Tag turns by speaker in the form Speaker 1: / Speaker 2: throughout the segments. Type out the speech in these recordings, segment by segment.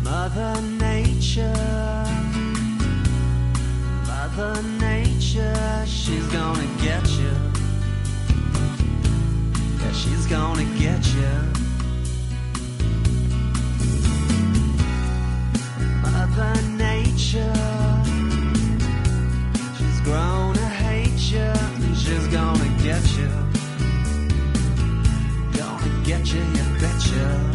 Speaker 1: Mother Nature, Mother Nature, she's gonna get you. Yeah, she's gonna get you. Mother Nature, she's grown to hate you, and she's gonna get you. Gonna get you, you betcha.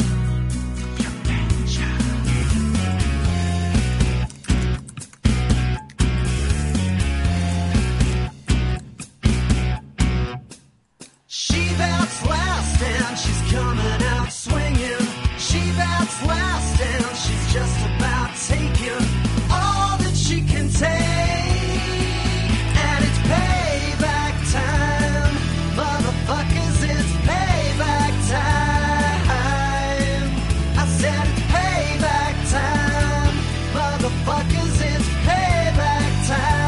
Speaker 1: She's coming out swinging. She bats last and she's just about taking all that she can take. And it's payback time. Motherfuckers, it's payback time. I said it's payback time. Motherfuckers, it's payback time.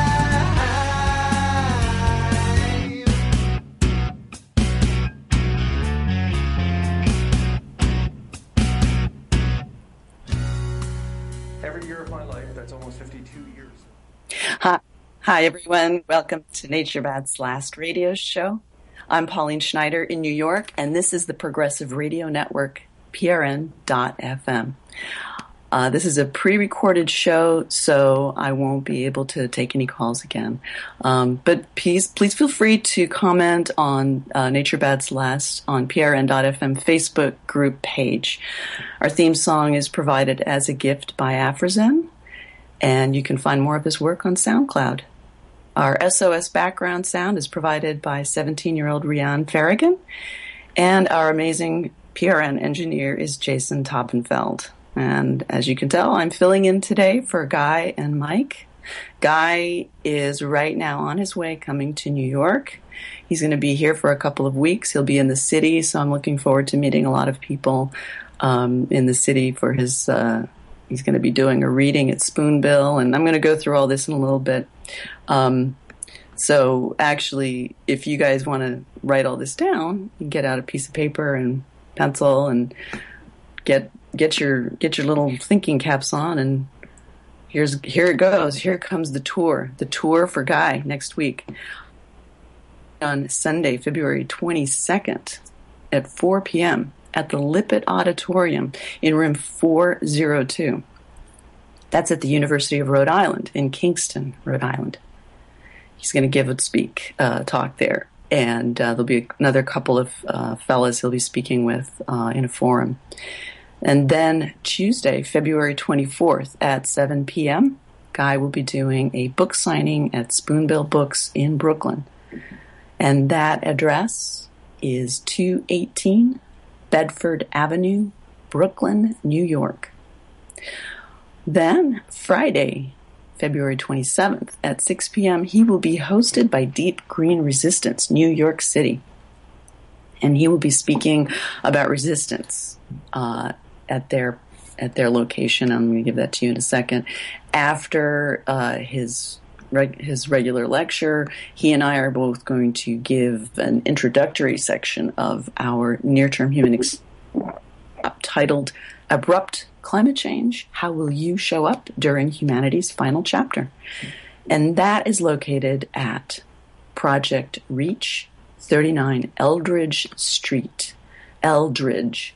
Speaker 2: Year of my life, that's almost 52 years.
Speaker 3: Hi everyone, welcome to Nature Bad's last radio show. I'm Pauline Schneider in New York, and this is the Progressive Radio Network, PRN.FM. This is a pre-recorded show, so I won't be able to take any calls again. But please feel free to comment on Nature Bad's Last on PRN.FM Facebook group page. Our theme song is provided as a gift by Afrozen, and you can find more of his work on SoundCloud. Our SOS background sound is provided by 17-year-old Rian Farragon, and our amazing PRN engineer is Jason Toppenfeld. And as you can tell, I'm filling in today for Guy and Mike. Guy is right now on his way coming to New York. He's going to be here for a couple of weeks. He'll be in the city, so I'm looking forward to meeting a lot of people in the city for his, he's going to be doing a reading at Spoonbill, and I'm going to go through all this in a little bit. So actually, if you guys want to write all this down, you get out a piece of paper and pencil and get your little thinking caps on, and here it goes. Here comes the tour for Guy next week on Sunday, February 22nd at 4 p.m. at the Lippitt Auditorium in room 402. That's at the University of Rhode Island in Kingston, Rhode Island. He's going to give a talk there, and there'll be another couple of fellas he'll be speaking with in a forum. And then Tuesday, February 24th at 7 p.m., Guy will be doing a book signing at Spoonbill Books in Brooklyn. And that address is 218 Bedford Avenue, Brooklyn, New York. Then Friday, February 27th at 6 p.m., he will be hosted by Deep Green Resistance, New York City. And he will be speaking about resistance at their location. I'm going to give that to you in a second. After his regular lecture, he and I are both going to give an introductory section of our near-term human titled Abrupt Climate Change, How Will You Show Up During Humanity's Final Chapter? And that is located at Project Reach, 39 Eldridge Street, Eldridge,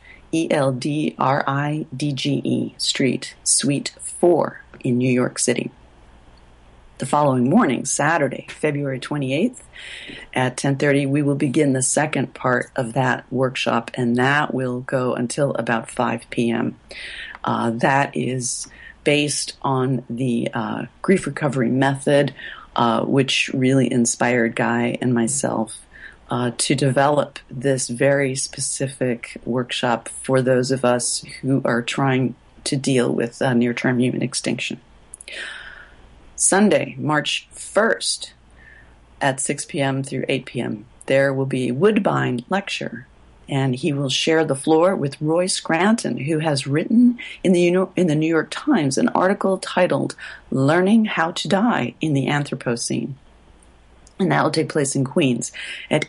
Speaker 3: Eldridge Street, Suite 4 in New York City. The following morning, Saturday, February 28th at 10:30, we will begin the second part of that workshop, and that will go until about 5 p.m. That is based on the grief recovery method, which really inspired Guy and myself to develop this very specific workshop for those of us who are trying to deal with near-term human extinction. Sunday, March 1st at 6 p.m. through 8 p.m., there will be a Woodbine lecture, and he will share the floor with Roy Scranton, who has written in the New York Times an article titled Learning How to Die in the Anthropocene. And that will take place in Queens at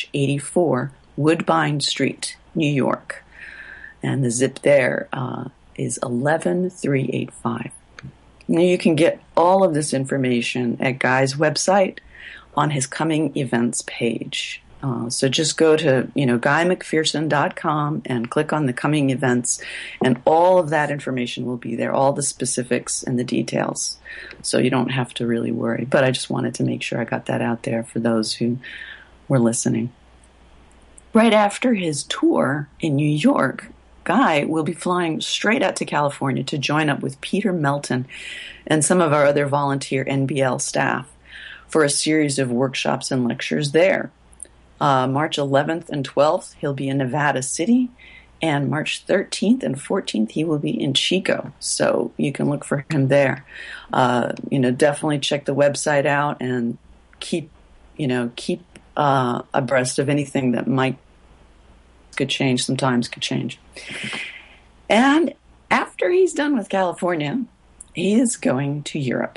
Speaker 3: 18-84 Woodbine Street, New York. And the zip there is 11385. Now you can get all of this information at Guy's website on his coming events page. So just go to, GuyMcPherson.com and click on the coming events, and all of that information will be there, all the specifics and the details. So you don't have to really worry. But I just wanted to make sure I got that out there for those who were listening. Right after his tour in New York, Guy will be flying straight out to California to join up with Peter Melton and some of our other volunteer NBL staff for a series of workshops and lectures there. March 11th and 12th, he'll be in Nevada City, and March 13th and 14th, he will be in Chico. So you can look for him there. Definitely check the website out and keep abreast of anything that could change. And after he's done with California, he is going to Europe.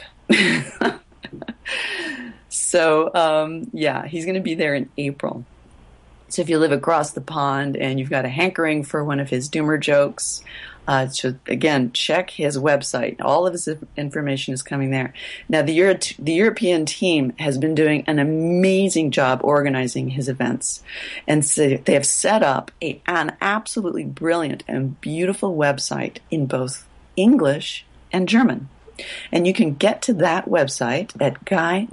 Speaker 3: So, he's going to be there in April. So if you live across the pond and you've got a hankering for one of his doomer jokes, again, check his website. All of his information is coming there. Now, the European team has been doing an amazing job organizing his events. And so they have set up an absolutely brilliant and beautiful website in both English and German. And you can get to that website at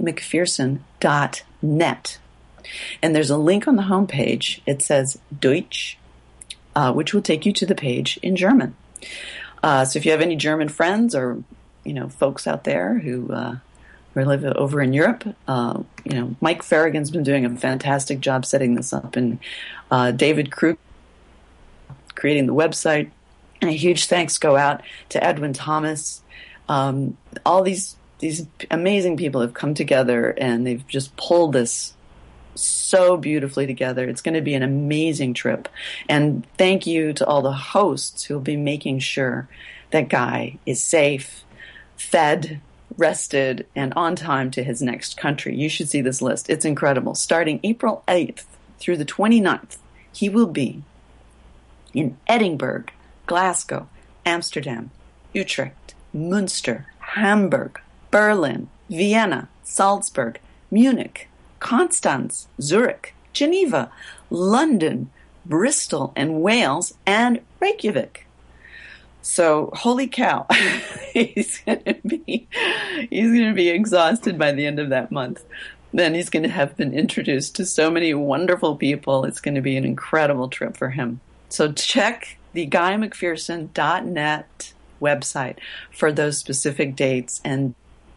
Speaker 3: GuyMcPherson.net. And there's a link on the homepage. It says Deutsch, which will take you to the page in German. So if you have any German friends or, folks out there who live over in Europe, Mike Farragon's been doing a fantastic job setting this up. And David Krug creating the website. And a huge thanks go out to Edwin Thomas. All these amazing people have come together and they've just pulled this so beautifully together. It's going to be an amazing trip. And thank you to all the hosts who will be making sure that Guy is safe, fed, rested, and on time to his next country. You should see this list. It's incredible. Starting April 8th through the 29th, he will be in Edinburgh, Glasgow, Amsterdam, Utrecht, Münster, Hamburg, Berlin, Vienna, Salzburg, Munich, Constance, Zurich, Geneva, London, Bristol and Wales, and Reykjavik. So, holy cow, he's going to be exhausted by the end of that month. Then he's going to have been introduced to so many wonderful people. It's going to be an incredible trip for him. So check the GuyMcPherson.net website for those specific dates, and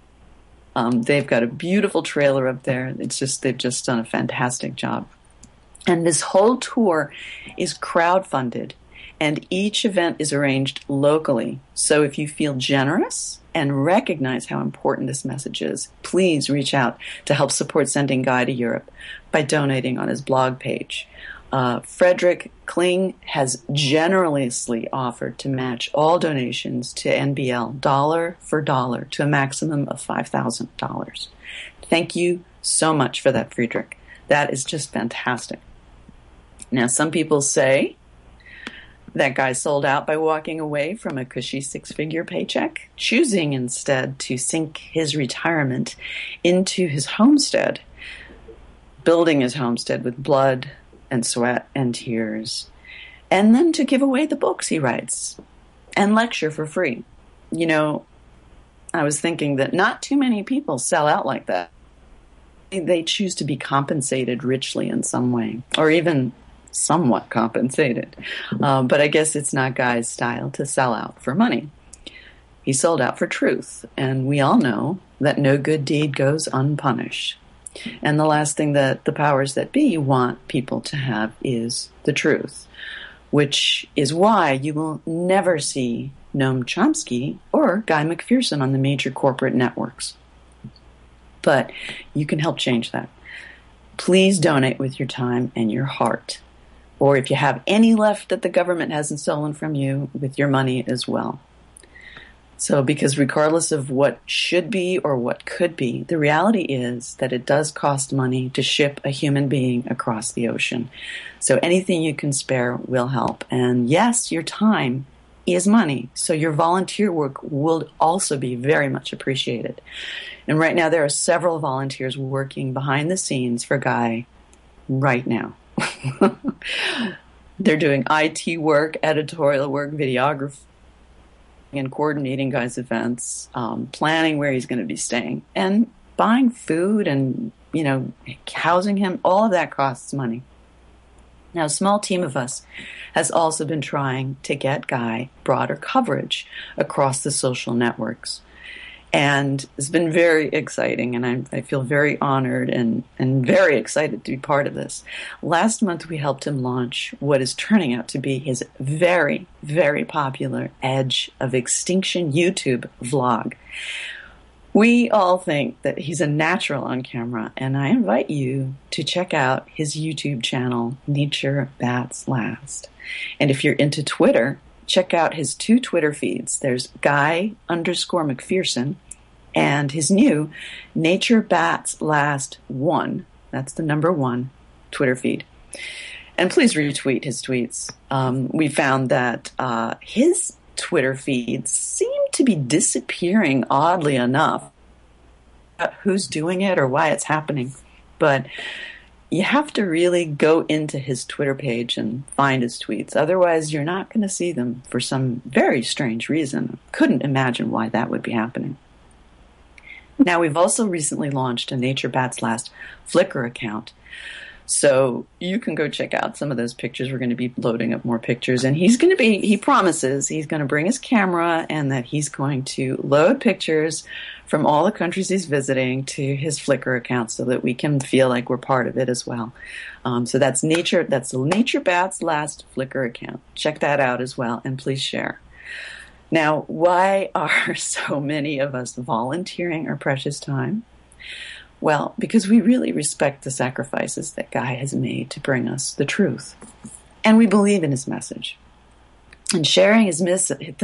Speaker 3: they've got a beautiful trailer up there. They've just done a fantastic job. And this whole tour is crowdfunded, and each event is arranged locally. So if you feel generous and recognize how important this message is, please reach out to help support sending Guy to Europe by donating on his blog page. Frederick Kling has generously offered to match all donations to NBL dollar for dollar to a maximum of $5,000. Thank you so much for that, Friedrich. That is just fantastic. Now, some people say that Guy sold out by walking away from a cushy six-figure paycheck, choosing instead to sink his retirement into his homestead, building his homestead with blood and sweat and tears, and then to give away the books he writes and lecture for free. I was thinking that not too many people sell out like that. They choose to be compensated richly in some way, or even somewhat compensated. But I guess it's not Guy's style to sell out for money. He sold out for truth, and we all know that no good deed goes unpunished. And the last thing that the powers that be want people to have is the truth, which is why you will never see Noam Chomsky or Guy McPherson on the major corporate networks. But you can help change that. Please donate with your time and your heart. Or if you have any left that the government hasn't stolen from you, with your money as well. So, because regardless of what should be or what could be, the reality is that it does cost money to ship a human being across the ocean. So anything you can spare will help. And yes, your time is money. So your volunteer work will also be very much appreciated. And right now there are several volunteers working behind the scenes for Guy right now. They're doing IT work, editorial work, videography, and coordinating Guy's events, planning where he's going to be staying, and buying food and, housing him. All of that costs money. Now, a small team of us has also been trying to get Guy broader coverage across the social networks. And it's been very exciting, and I feel very honored and very excited to be part of this. Last month, we helped him launch what is turning out to be his very, very popular Edge of Extinction YouTube vlog. We all think that he's a natural on camera, and I invite you to check out his YouTube channel, Nature Bats Last. And if you're into Twitter, check out his 2 Twitter feeds. There's Guy_McPherson and his new Nature Bats Last 1. That's the number 1 Twitter feed. And please retweet his tweets. We found that his Twitter feeds seem to be disappearing, oddly enough. Who's doing it or why it's happening. But you have to really go into his Twitter page and find his tweets. Otherwise, you're not going to see them for some very strange reason. Couldn't imagine why that would be happening. Now, we've also recently launched a Nature Bats Last Flickr account. So you can go check out some of those pictures. We're going to be loading up more pictures. And he promises he's going to bring his camera and that he's going to load pictures from all the countries he's visiting to his Flickr account so that we can feel like we're part of it as well. So that's the Nature Bats Last Flickr account. Check that out as well, and please share. Now, why are so many of us volunteering our precious time? Well, because we really respect the sacrifices that Guy has made to bring us the truth. And we believe in his message. And sharing his message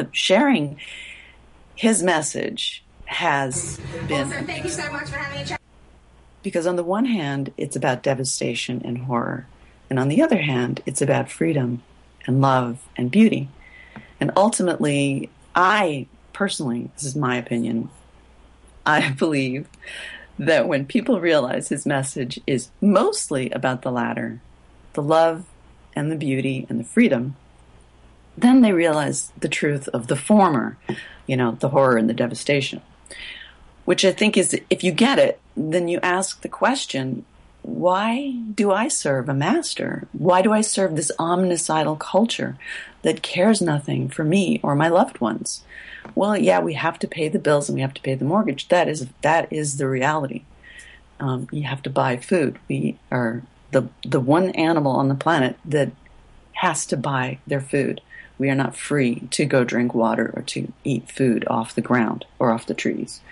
Speaker 3: has been...
Speaker 4: Awesome. Thank you so much for having me.
Speaker 3: Because on the one hand, it's about devastation and horror. And on the other hand, it's about freedom and love and beauty. And ultimately, I personally, this is my opinion, I believe that when people realize his message is mostly about the latter, the love and the beauty and the freedom, then they realize the truth of the former, the horror and the devastation. Which I think is, if you get it, then you ask the question, why do I serve a master? Why do I serve this omnicidal culture that cares nothing for me or my loved ones? Well, yeah, we have to pay the bills and we have to pay the mortgage. That is the reality. You have to buy food. We are the one animal on the planet that has to buy their food. We are not free to go drink water or to eat food off the ground or off the trees.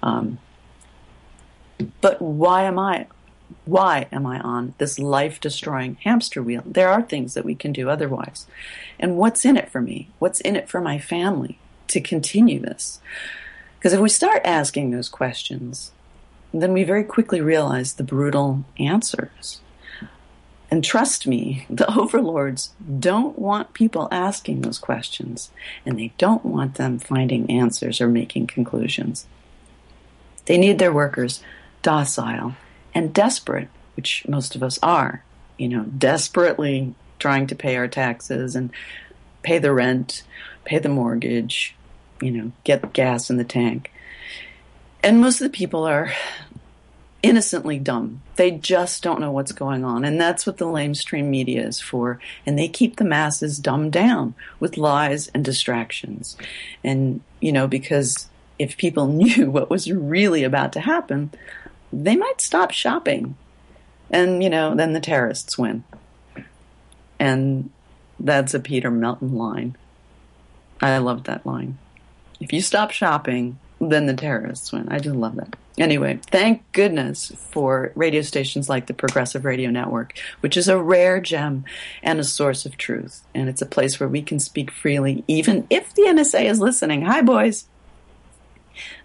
Speaker 3: But why am I on this life-destroying hamster wheel? There are things that we can do otherwise. And what's in it for me? What's in it for my family to continue this? Because if we start asking those questions, then we very quickly realize the brutal answers. And trust me, the overlords don't want people asking those questions, and they don't want them finding answers or making conclusions. They need their workers docile and desperate, which most of us are, desperately trying to pay our taxes and pay the rent, pay the mortgage, get gas in the tank. And most of the people are innocently dumb. They just don't know what's going on. And that's what the lamestream media is for. And they keep the masses dumbed down with lies and distractions. And, because if people knew what was really about to happen, they might stop shopping. And, then the terrorists win. And that's a Peter Melton line. I love that line. If you stop shopping, then the terrorists win. I just love that. Anyway, thank goodness for radio stations like the Progressive Radio Network, which is a rare gem and a source of truth. And it's a place where we can speak freely, even if the NSA is listening. Hi, boys.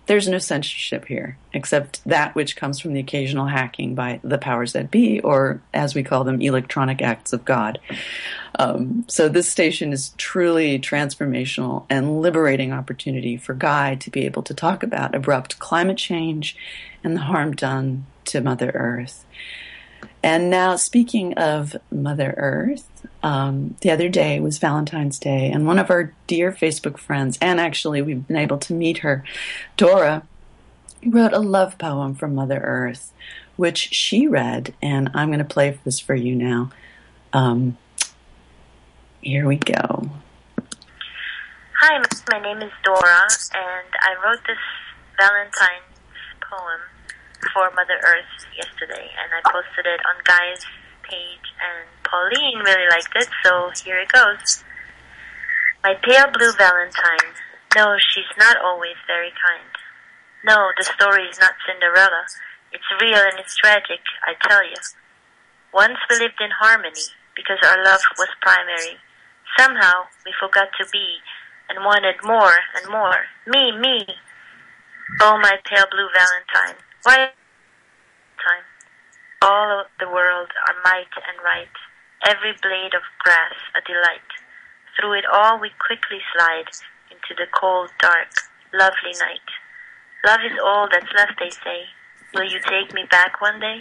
Speaker 3: There's no censorship here, except that which comes from the occasional hacking by the powers that be, or as we call them, electronic acts of God. So this station is truly transformational and liberating opportunity for Guy to be able to talk about abrupt climate change and the harm done to Mother Earth. And now, speaking of Mother Earth, the other day was Valentine's Day, and one of our dear Facebook friends, and actually we've been able to meet her, Dora, wrote a love poem for Mother Earth, which she read, and I'm going to play this for you now. Here we go.
Speaker 4: Hi, my name is Dora, and I wrote this Valentine's poem for Mother Earth yesterday, and I posted it on Guy's page, and Pauline really liked it, so here it goes. My pale blue Valentine. No, she's not always very kind. No, the story is not Cinderella. It's real and it's tragic, I tell you. Once we lived in harmony, because our love was primary. Somehow, we forgot to be, and wanted more and more. Me. Oh, my pale blue Valentine. Why time? All of the world are might and right, every blade of grass a delight. Through it all we quickly slide into the cold, dark, lovely night. Love is all that's left, they say. Will you take me back one day?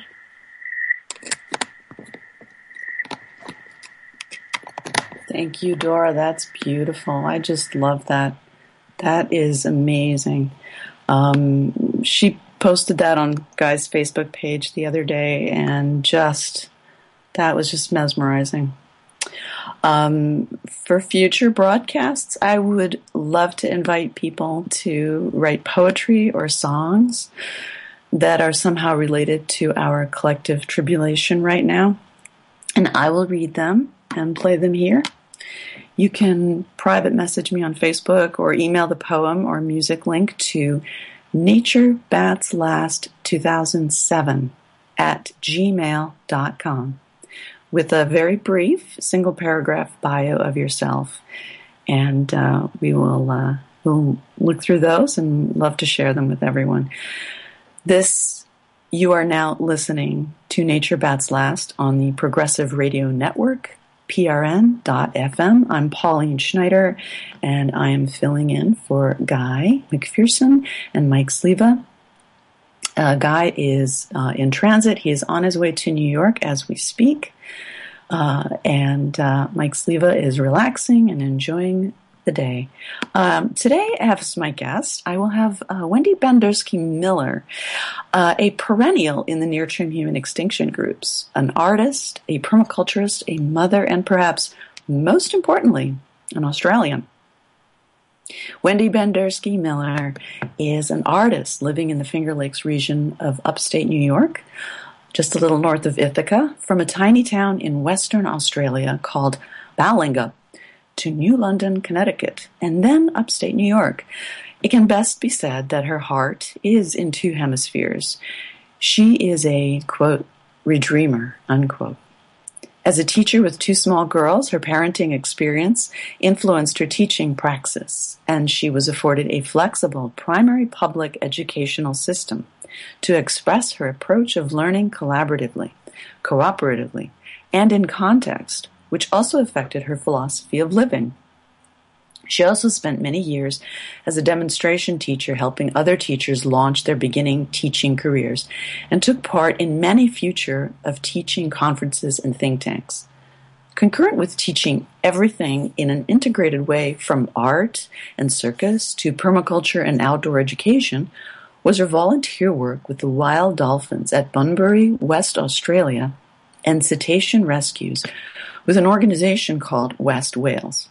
Speaker 3: Thank you, Dora. That's beautiful. I just love that. That is amazing. She posted that on Guy's Facebook page the other day, and that was just mesmerizing. For future broadcasts, I would love to invite people to write poetry or songs that are somehow related to our collective tribulation right now, and I will read them and play them here. You can private message me on Facebook or email the poem or music link to naturebatslast2007@gmail.com with a very brief single paragraph bio of yourself. And we'll look through those and love to share them with everyone. You are now listening to Nature Bats Last on the Progressive Radio Network, PRN.FM. I'm Pauline Schneider, and I am filling in for Guy McPherson and Mike Sleva. Guy is in transit. He is on his way to New York as we speak. And Mike Sleva is relaxing and enjoying the day. Today, as my guest, I will have Wendy Bandersky Miller, a perennial in the near-term human extinction groups, an artist, a permaculturist, a mother, and perhaps most importantly, an Australian. Wendy Bandersky Miller is an artist living in the Finger Lakes region of upstate New York, just a little north of Ithaca, from a tiny town in Western Australia called Ballinga to New London, Connecticut, and then upstate New York. It can best be said that her heart is in two hemispheres. She is a, quote, redreamer, unquote. As a teacher with two small girls, her parenting experience influenced her teaching praxis, and she was afforded a flexible primary public educational system to express her approach of learning collaboratively, cooperatively, and in context, which also affected her philosophy of living. She also spent many years as a demonstration teacher helping other teachers launch their beginning teaching careers and took part in many future of teaching conferences and think tanks. Concurrent with teaching everything in an integrated way from art and circus to permaculture and outdoor education was her volunteer work with the wild dolphins at Bunbury, West Australia, and cetacean rescues with an organization called West Whales.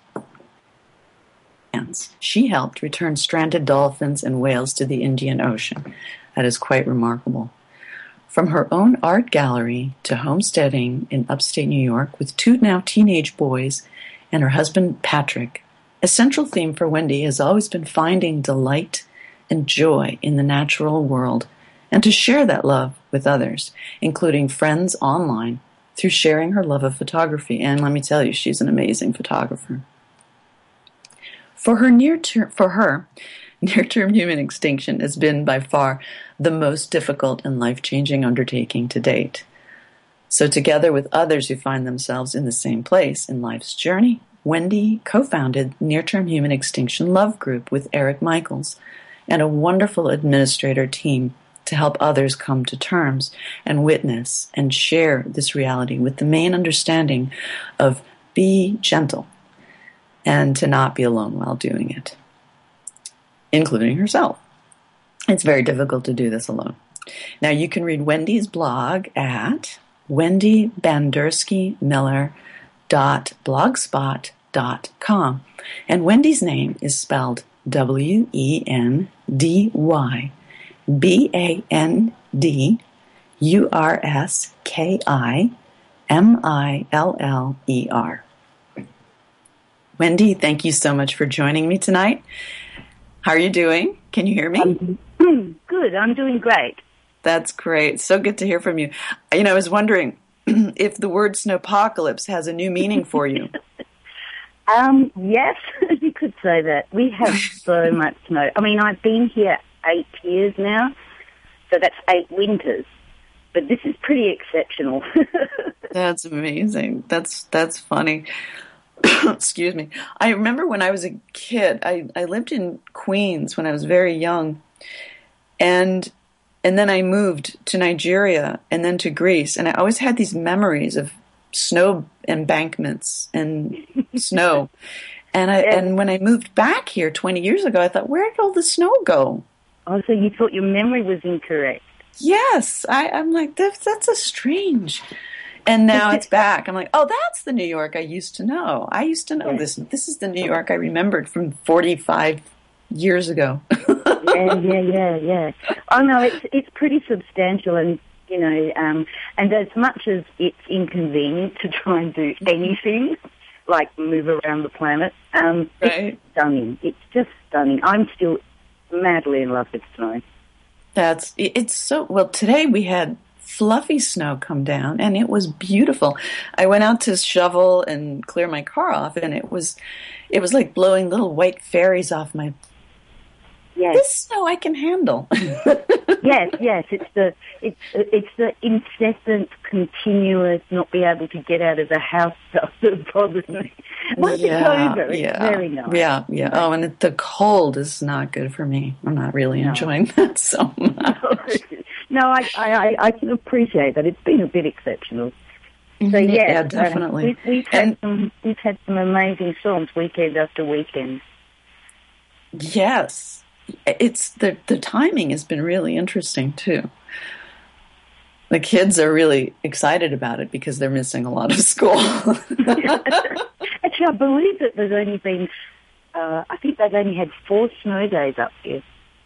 Speaker 3: She helped return stranded dolphins and whales to the Indian Ocean. That is quite remarkable. From her own art gallery to homesteading in upstate New York with two now teenage boys and her husband Patrick, a central theme for Wendy has always been finding delight and joy in the natural world and to share that love with others, including friends online, through sharing her love of photography. And let me tell you, she's an amazing photographer. For her near-term human extinction has been by far the most difficult and life-changing undertaking to date. So together with others who find themselves in the same place in life's journey, Wendy co-founded Near-Term Human Extinction Love Group with Eric Michaels and a wonderful administrator team to help others come to terms and witness and share this reality with the main understanding of be gentle and to not be alone while doing it, including herself. It's very difficult to do this alone. Now you can read Wendy's blog at wendybandersky-miller.blogspot.com. And Wendy's name is spelled WendyBandersky-Miller. Wendy, thank you so much for joining me tonight. How are you doing? Can you hear me?
Speaker 5: Good. I'm doing great.
Speaker 3: That's great. So good to hear from you. You know, I was wondering if the word snowpocalypse has a new meaning for you.
Speaker 5: Yes, you could say that. We have so much snow. I mean, I've been here 8 years now, so that's 8 winters. But this is pretty exceptional.
Speaker 3: That's amazing. That's funny. Excuse me. I remember when I was a kid, I lived in Queens when I was very young, and then I moved to Nigeria and then to Greece, and I always had these memories of snow embankments and snow. And when I moved back here 20 years ago, I thought, where did all the snow go?
Speaker 5: Oh, so you thought your memory was incorrect?
Speaker 3: Yes. I'm like, that's a strange. And now it's back. I'm like, oh, that's the New York I used to know. I used to know this. This is the New York I remembered from 45 years ago.
Speaker 5: Yeah. Oh, no, it's pretty substantial, and, you know, and as much as it's inconvenient to try and do anything, like move around the planet,
Speaker 3: right.
Speaker 5: It's stunning. It's just stunning. I'm still madly in love with snow.
Speaker 3: It's so, well, today we had fluffy snow come down, and it was beautiful. I went out to shovel and clear my car off, and it was like blowing little white fairies off my.
Speaker 5: Yes.
Speaker 3: This snow I can handle.
Speaker 5: Yes. It's the incessant, continuous, not be able to get out of the house stuff that bothers me. Once it's over, it's very nice.
Speaker 3: Yeah. Oh, and the cold is not good for me. I'm not really enjoying that so much.
Speaker 5: No, I can appreciate that. It's been a bit exceptional. So
Speaker 3: yeah, definitely.
Speaker 5: We've had some amazing storms weekend after weekend.
Speaker 3: Yes. It's the timing has been really interesting too. The kids are really excited about it because they're missing a lot of school.
Speaker 5: Actually, I believe that there's only been, I think they've only had 4 snow days up here.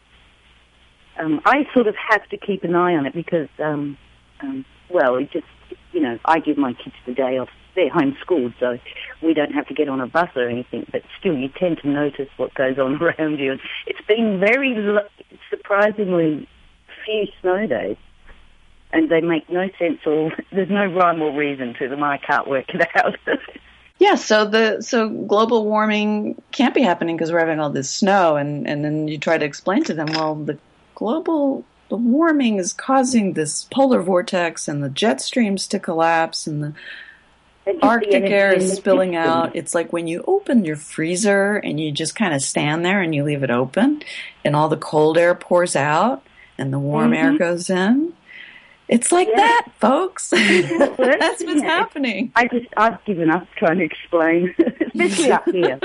Speaker 5: I sort of have to keep an eye on it because, well, it just, you know, I give my kids the day off. They're homeschooled, so we don't have to get on a bus or anything, but still you tend to notice what goes on around you. And it's been very surprisingly few snow days, and they make no sense or there's no rhyme or reason to them. I can't work it out.
Speaker 3: Yeah, so global warming can't be happening because we're having all this snow, and then you try to explain to them, well, the warming is causing this polar vortex and the jet streams to collapse and the Arctic air is spilling out. It's like when you open your freezer and you just kind of stand there and you leave it open and all the cold air pours out and the warm air goes in. It's like that, folks. That's what's happening.
Speaker 5: I've given up trying to explain, especially up here.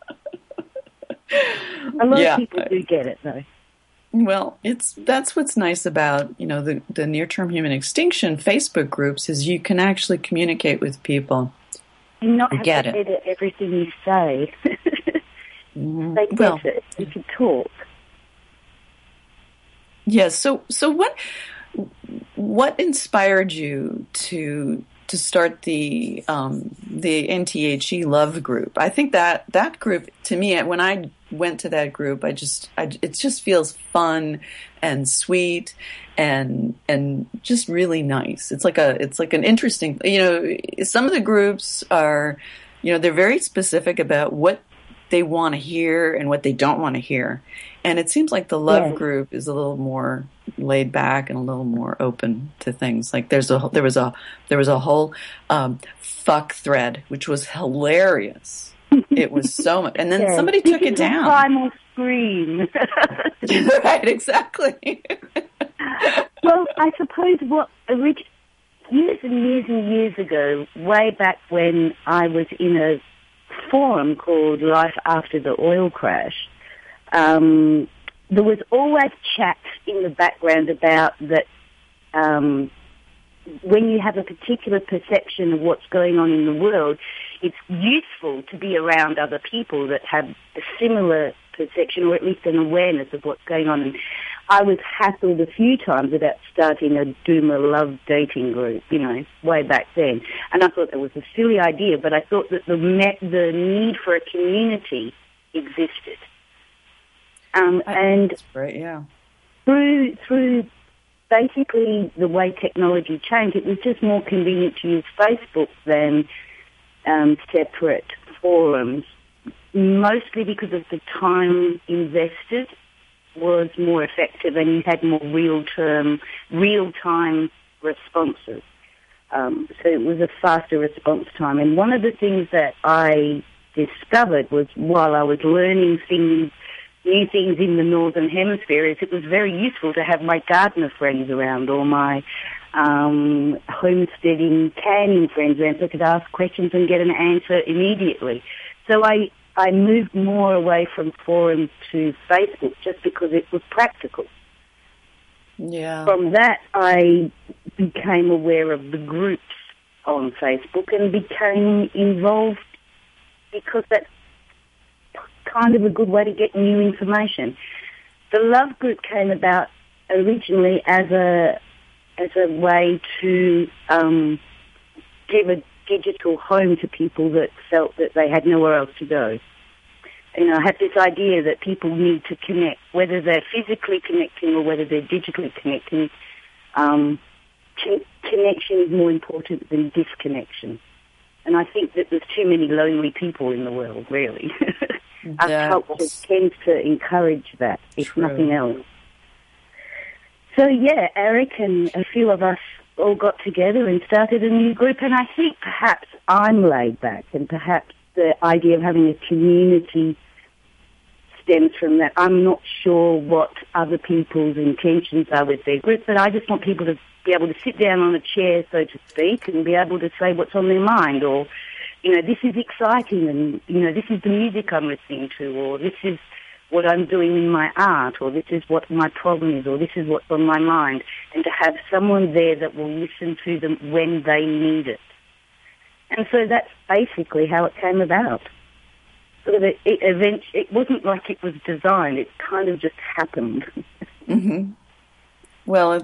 Speaker 5: A lot of people do get it, though.
Speaker 3: Well, that's what's nice about, you know, the near-term human extinction Facebook groups is you can actually communicate with people.
Speaker 5: You not have to edit everything you say. They get it. You can talk.
Speaker 3: Yes. Yeah, so what inspired you to start the NTHE Love Group? I think that group, to me, when I went to that group, it just feels fun and sweet and just really nice. It's like an interesting, you know, some of the groups are, you know, they're very specific about what they want to hear and what they don't want to hear. And it seems like the love group is a little more laid back and a little more open to things. Like there was a whole fuck thread, which was hilarious. It was so much, and then somebody took it down.
Speaker 5: Primal scream.
Speaker 3: Right, exactly.
Speaker 5: Well, I suppose years and years and years ago, way back when I was in a forum called Life After the Oil Crash, there was always chat in the background about that when you have a particular perception of what's going on in the world, it's useful to be around other people that have a similar perception or at least an awareness of what's going on. And I was hassled a few times about starting a Duma love dating group, way back then. And I thought that was a silly idea, but I thought that the need for a community existed. And
Speaker 3: that's right, yeah.
Speaker 5: Through basically the way technology changed, it was just more convenient to use Facebook than separate forums, mostly because of the time invested was more effective and you had more real-time responses. So it was a faster response time. And one of the things that I discovered was while I was learning new things in the Northern Hemisphere, is it was very useful to have my gardener friends around or my homesteading, canning friends around so I could ask questions and get an answer immediately. So I moved more away from forums to Facebook just because it was practical.
Speaker 3: Yeah.
Speaker 5: From that, I became aware of the groups on Facebook and became involved because that's kind of a good way to get new information. The love group came about originally as a way to give a digital home to people that felt that they had nowhere else to go. I have this idea that people need to connect, whether they're physically connecting or whether they're digitally connecting. Connection is more important than disconnection. And I think that there's too many lonely people in the world, really. Our culture tends to encourage that, if nothing else. So, yeah, Eric and a few of us all got together and started a new group, and I think perhaps I'm laid back, and perhaps the idea of having a community stems from that. I'm not sure what other people's intentions are with their group, but I just want people to be able to sit down on a chair, so to speak, and be able to say what's on their mind, or, this is exciting, and, this is the music I'm listening to, or this is what I'm doing in my art, or this is what my problem is, or this is what's on my mind, and to have someone there that will listen to them when they need it. And so that's basically how it came about. So that it wasn't like it was designed, it kind of just happened.
Speaker 3: Mm-hmm. Well,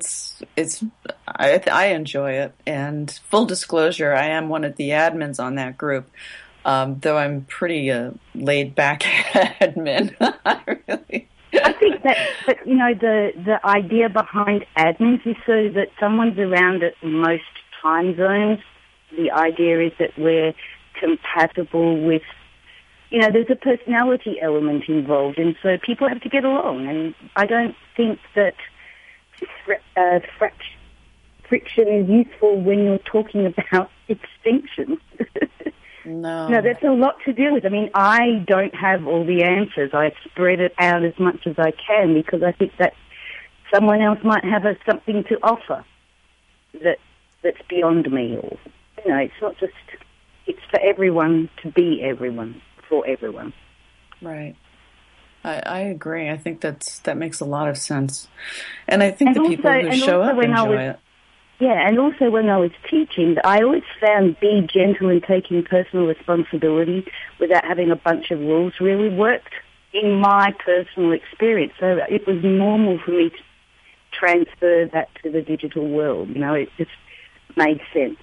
Speaker 3: I enjoy it, and full disclosure, I am one of the admins on that group. Though I'm pretty laid back admin. I
Speaker 5: think that the idea behind admins is so that someone's around at most time zones. The idea is that we're compatible with, there's a personality element involved, and so people have to get along. And I don't think that friction is useful when you're talking about extinction.
Speaker 3: No,
Speaker 5: that's a lot to deal with. I mean, I don't have all the answers. I spread it out as much as I can because I think that someone else might have something to offer that's beyond me. Or, it's not just, it's for everyone to be everyone, for everyone.
Speaker 3: Right. I agree. I think that makes a lot of sense. And I think the people who show up enjoy it.
Speaker 5: Yeah, and also when I was teaching, I always found be gentle and taking personal responsibility without having a bunch of rules really worked in my personal experience. So it was normal for me to transfer that to the digital world. It just made sense.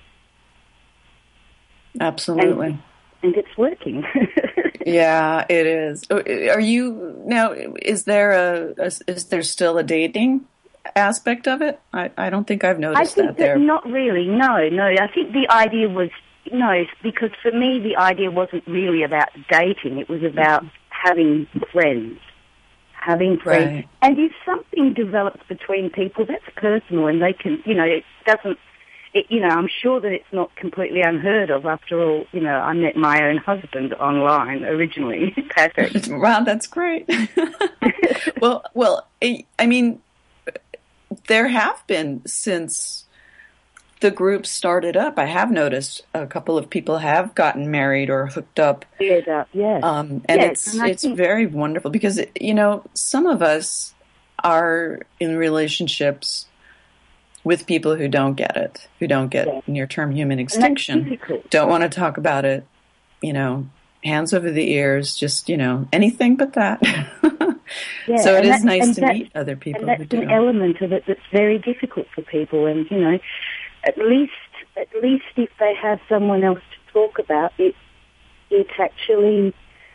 Speaker 3: Absolutely.
Speaker 5: And it's working.
Speaker 3: Yeah, it is. Are you now? Is there still a dating aspect of it? I don't think I've noticed that there.
Speaker 5: Not really. No. I think the idea was no, because for me the idea wasn't really about dating. It was about having friends.
Speaker 3: Right.
Speaker 5: And if something develops between people, that's personal, and they can, it doesn't, I'm sure that it's not completely unheard of. After all, I met my own husband online originally, Patrick.
Speaker 3: Wow, that's great. Well, I mean, there have been, since the group started up, I have noticed a couple of people have gotten married or hooked up.
Speaker 5: Yes.
Speaker 3: And
Speaker 5: Yes,
Speaker 3: it's very wonderful because, some of us are in relationships with people who don't get it, who don't get near-term human extinction, don't want to talk about it, hands over the ears, just, anything but that. So it is nice to meet other people who do.
Speaker 5: And that's an element of it that's very difficult for people, and, at least if they have someone else to talk about it, it actually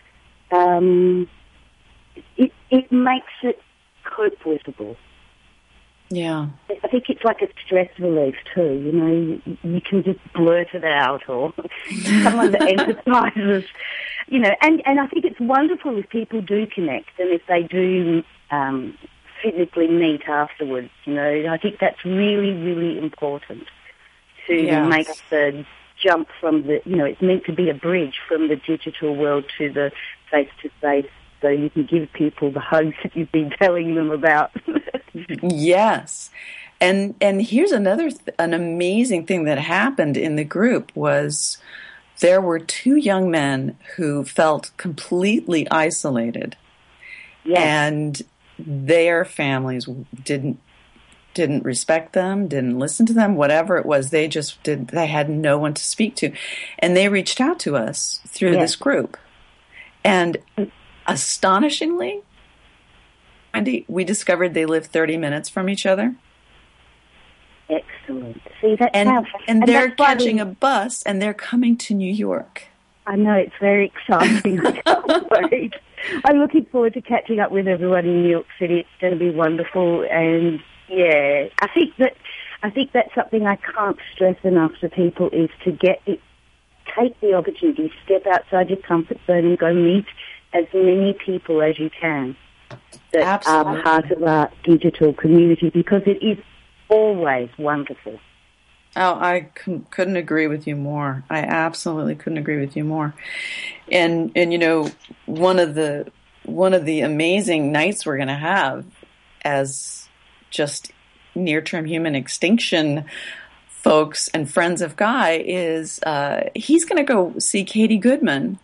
Speaker 5: it makes it cope-withable.
Speaker 3: Yeah.
Speaker 5: I think it's like a stress relief too. You can just blurt it out, or someone that empathizes. And I think it's wonderful if people do connect and if they do physically meet afterwards. I think that's really, really important to make the jump from the, it's meant to be a bridge from the digital world to the face-to-face, so you can give people the hugs that you've been telling them about.
Speaker 3: Yes. And here's another, an amazing thing that happened in the group was there were two young men who felt completely isolated.
Speaker 5: Yes.
Speaker 3: And their families didn't respect them, didn't listen to them, whatever it was. They had no one to speak to. And they reached out to us through this group. And astonishingly, Wendy, we discovered they live 30 minutes from each other.
Speaker 5: Excellent. See, that's
Speaker 3: and they're catching a bus and they're coming to New York.
Speaker 5: I know, it's very exciting. I can't wait. I'm looking forward to catching up with everyone in New York City. It's going to be wonderful. And I think that's something I can't stress enough to people is to take the opportunity, step outside your comfort zone and go meet as many people as you can that are part of our digital community, because it is always wonderful.
Speaker 3: Oh, I couldn't agree with you more. I absolutely couldn't agree with you more. And one of the amazing nights we're going to have as just near-term human extinction folks and friends of Guy is he's going to go see Katie Goodman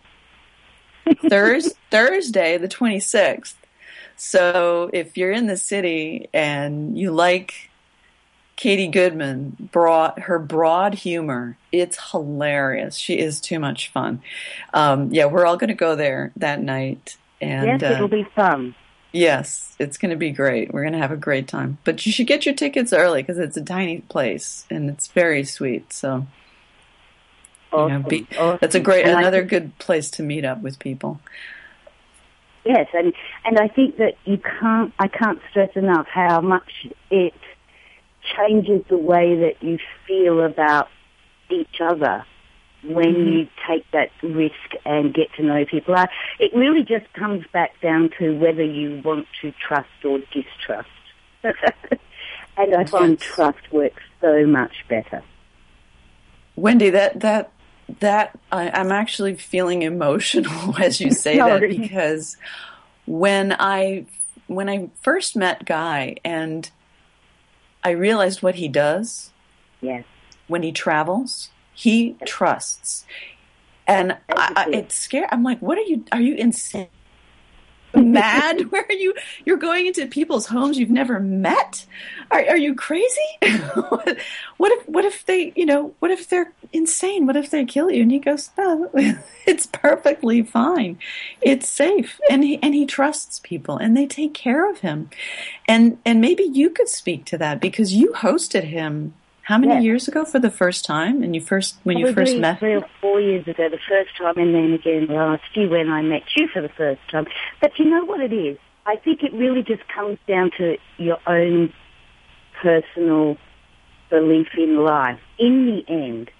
Speaker 3: Thursday, the 26th. So if you're in the city and you like Katie Goodman, her broad humor, it's hilarious. She is too much fun. We're all going to go there that night. And,
Speaker 5: yes, it'll be fun.
Speaker 3: Yes, it's going to be great. We're going to have a great time. But you should get your tickets early because it's a tiny place and it's very sweet. So
Speaker 5: awesome.
Speaker 3: That's another good place to meet up with people.
Speaker 5: Yes, and I think that I can't stress enough how much it changes the way that you feel about each other when you take that risk and get to know people. It really just comes back down to whether you want to trust or distrust. And I find trust works so much better.
Speaker 3: Wendy, I'm actually feeling emotional as you say that, because when I first met Guy and I realized what he does.
Speaker 5: Yes. When
Speaker 3: he travels, he trusts. And it's scary. I'm like, are you insane? Mad? Where are you? You're going into people's homes you've never met? Are you crazy? What if they're insane? What if they kill you? And he goes, no, it's perfectly fine. It's safe. And he trusts people and they take care of him. And maybe you could speak to that because you hosted him how many years ago for the first time? And when you first met
Speaker 5: 3 or 4 years ago, the first time, and then again last year when I met you for the first time. But you know what it is? I think it really just comes down to your own personal belief in life. In the end,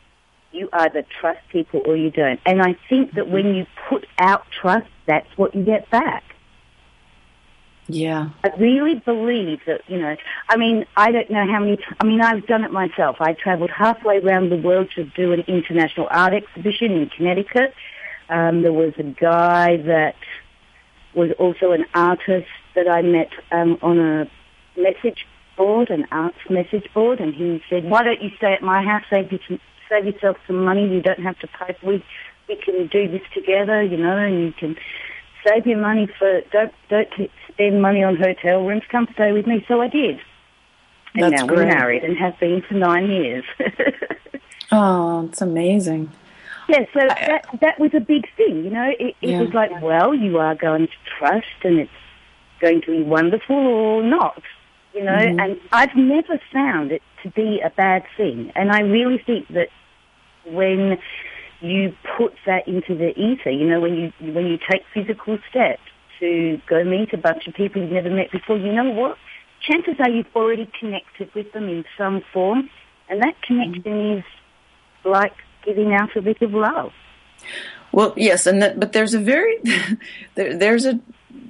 Speaker 5: You either trust people or you don't. And I think that when you put out trust, that's what you get back.
Speaker 3: Yeah.
Speaker 5: I really believe that, I mean, I don't know how many, I've done it myself. I traveled halfway around the world to do an international art exhibition in Connecticut. There was a guy that was also an artist that I met on a message board, an arts message board, and he said, "Why don't you stay at my house, save yourself some money, you don't have to pay, we can do this together, and you can save your money don't spend money on hotel rooms, come stay with me." So I did. And
Speaker 3: That's
Speaker 5: now
Speaker 3: great.
Speaker 5: we're married and have been for 9 years.
Speaker 3: Oh, it's amazing.
Speaker 5: Yeah, so that was a big thing, It was like, well, you are going to trust and it's going to be wonderful or not, And I've never found it to be a bad thing. And I really think that when you put that into the ether, when you take physical steps to go meet a bunch of people you've never met before, you know what? Chances are you've already connected with them in some form, and that connection is like giving out a bit of love.
Speaker 3: Well, yes, but there's a very there's a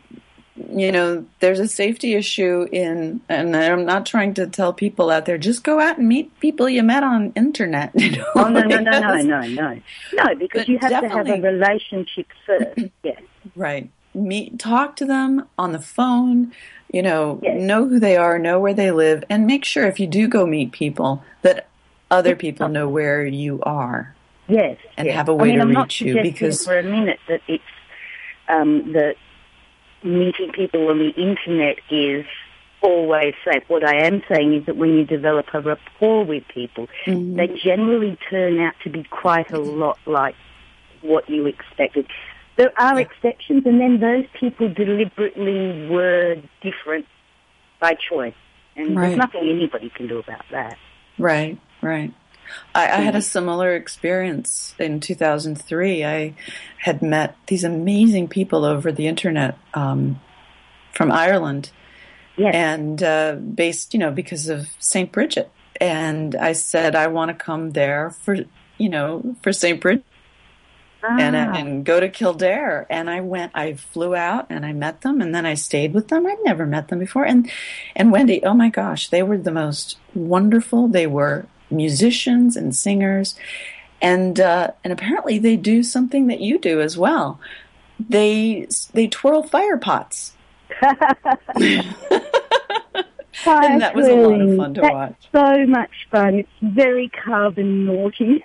Speaker 3: safety issue in, and I'm not trying to tell people out there just go out and meet people you met on internet.
Speaker 5: Oh no, because you have to have a relationship first. Yes,
Speaker 3: right. Talk to them on the phone. Know who they are, know where they live, and make sure if you do go meet people that other people know where you are.
Speaker 5: Yes,
Speaker 3: and have a way to reach you.
Speaker 5: Because for a minute that it's that meeting people on the internet is always safe. What I am saying is that when you develop a rapport with people, they generally turn out to be quite a lot like what you expected. There are exceptions, and then those people deliberately were different by choice, and there's nothing anybody can do about that.
Speaker 3: Right. I had a similar experience in 2003. I had met these amazing people over the internet from Ireland, and based, because of St. Bridget. And I said, I want to come there for St. Bridget and go to Kildare. And I flew out and I met them, and then I stayed with them. I'd never met them before. And Wendy, oh my gosh, they were the most wonderful. They were musicians and singers, and apparently they do something that you do as well. They twirl fire pots. And that was a lot of fun to watch.
Speaker 5: So much fun. It's very carbon naughty.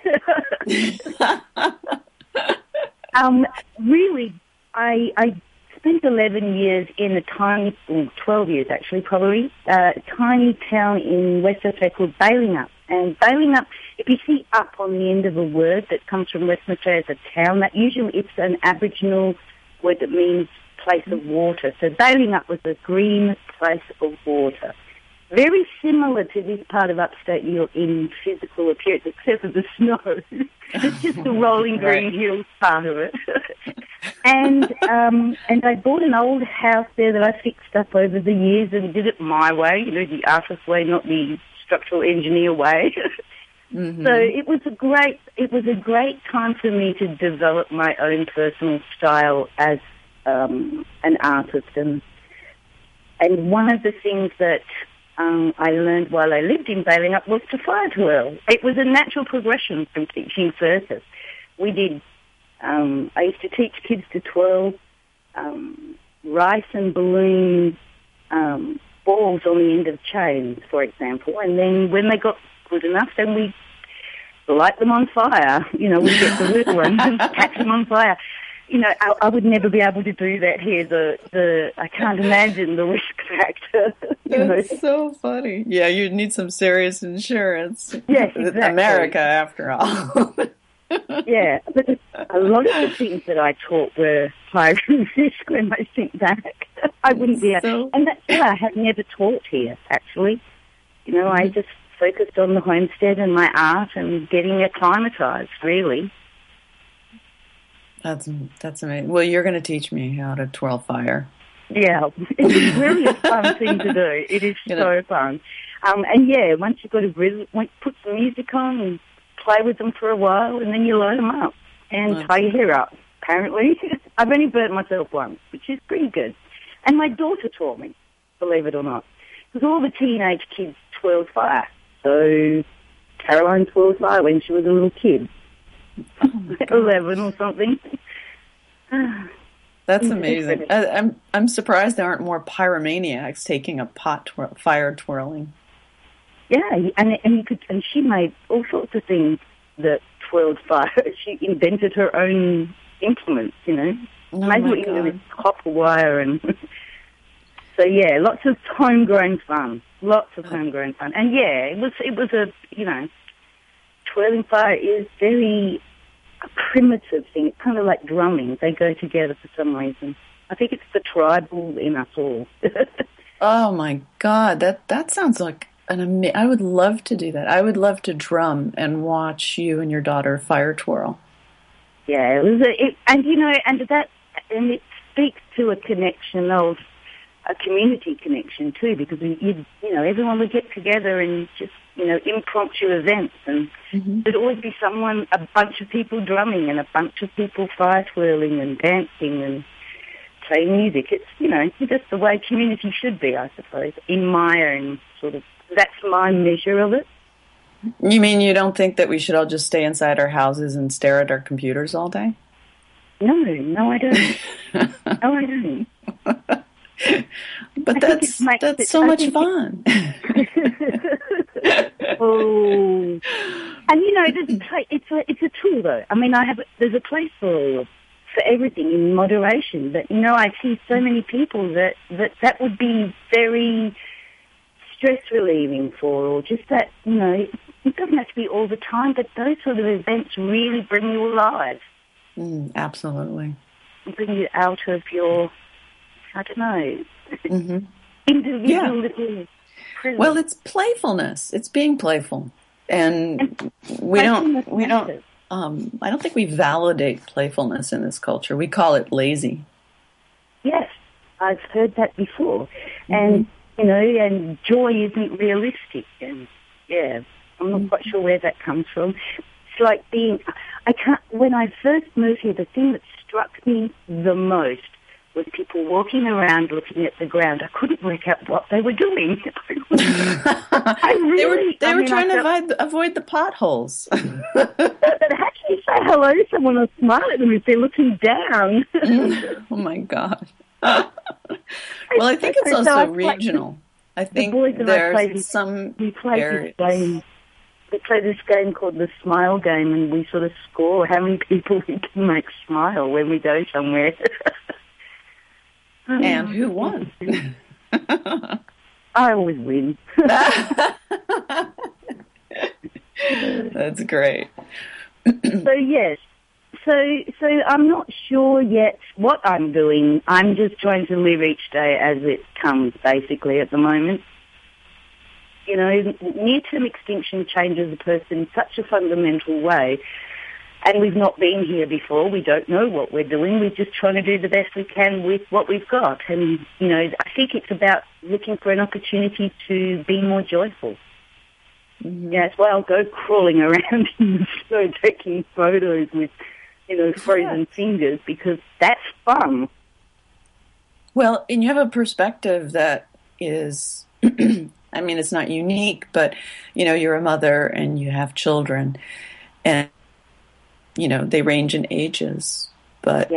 Speaker 5: Really, I spent 11 years in a 12 years actually, probably, tiny town in West Australia called Balingup. And Balingup, if you see up on the end of a word that comes from Western Australia as a town, that usually it's an Aboriginal word that means place of water. So Balingup was a green place of water. Very similar to this part of upstate New York in physical appearance, except for the snow. It's just the rolling green hills part of it. And I bought an old house there that I fixed up over the years and did it my way, the artist way, not the structural engineer way. So it was a great time for me to develop my own personal style as an artist. And one of the things that I learned while I lived in Balingup was to fire twirl. It was a natural progression from teaching circus. We did, I used to teach kids to twirl rice and balloon balls on the end of chains, for example, and then when they got good enough, then we light them on fire. We get the little ones and catch them on fire. I would never be able to do that here. I can't imagine the risk factor.
Speaker 3: That's so funny. Yeah, you'd need some serious insurance.
Speaker 5: Yes, exactly.
Speaker 3: America, after all.
Speaker 5: Yeah, but a lot of the things that I taught were high risk when I think back. I wouldn't be able, and that's why I have never taught here, actually. I just focused on the homestead and my art and getting acclimatized, really.
Speaker 3: That's amazing. Well, you're going to teach me how to twirl fire.
Speaker 5: Yeah, it's really a fun thing to do. It is so fun. And yeah, once you've got a rhythm, put some music on and play with them for a while, and then you load them up and tie your hair up, apparently. I've only burnt myself once, which is pretty good. And my daughter taught me, believe it or not. Because all the teenage kids twirled fire. So Caroline twirled fire when she was a little kid. 11 or something.
Speaker 3: That's amazing. I'm surprised there aren't more pyromaniacs taking up fire twirling.
Speaker 5: Yeah, and she made all sorts of things that twirled fire. She invented her own implements, you know.
Speaker 3: Oh
Speaker 5: Maybe what you can do with copper wire and so yeah, lots of homegrown fun. Lots of homegrown fun. And yeah, it was a, you know, twirling fire is very a primitive thing. It's kind of like drumming. They go together for some reason. I think it's the tribal in us all.
Speaker 3: Oh my God, that sounds like I would love to do that. I would love to drum and watch you and your daughter fire twirl.
Speaker 5: Yeah, and it speaks to a connection of a community connection too, because you know everyone would get together and just, you know, impromptu events, and there'd always be a bunch of people drumming and a bunch of people fire twirling and dancing and playing music. It's, you know, just the way community should be, I suppose. In my own sort of, that's my measure of it.
Speaker 3: You mean you don't think that we should all just stay inside our houses and stare at our computers all day?
Speaker 5: No, I don't. No, I don't.
Speaker 3: But that's so much fun.
Speaker 5: Oh, and you know, it's a tool though. I mean, there's a place for everything in moderation. But you know, I see so many people that would be very stress relieving for, or just that, you know, it doesn't have to be all the time, but those sort of events really bring you alive.
Speaker 3: Absolutely.
Speaker 5: Bring you out of your, I don't know, individual little prison.
Speaker 3: Well, it's playfulness. It's being playful. And I don't think we validate playfulness in this culture. We call it lazy.
Speaker 5: Yes, I've heard that before. And, you know, and joy isn't realistic. And, yeah, I'm not quite sure where that comes from. It's like when I first moved here, the thing that struck me the most was people walking around looking at the ground. I couldn't work out what they were doing.
Speaker 3: They were trying to avoid the potholes.
Speaker 5: But actually say hello to someone or smile at them if they're looking down.
Speaker 3: Oh, my God. Well, I think it's also regional. I think there's some areas. We play this game called the Smile Game, and we sort of score how many people we can make smile when we go somewhere. And who won?
Speaker 5: I always win.
Speaker 3: That's great.
Speaker 5: So, yes. So I'm not sure yet what I'm doing. I'm just trying to live each day as it comes, basically, at the moment. You know, near-term extinction changes a person in such a fundamental way, and we've not been here before. We don't know what we're doing. We're just trying to do the best we can with what we've got. And, you know, I think it's about looking for an opportunity to be more joyful. Yeah, that's why I'll go crawling around in the snow taking photos with, you know, frozen fingers, because that's fun.
Speaker 3: Well, and you have a perspective that is, I mean, it's not unique, but, you know, you're a mother and you have children, and, you know, they range in ages, but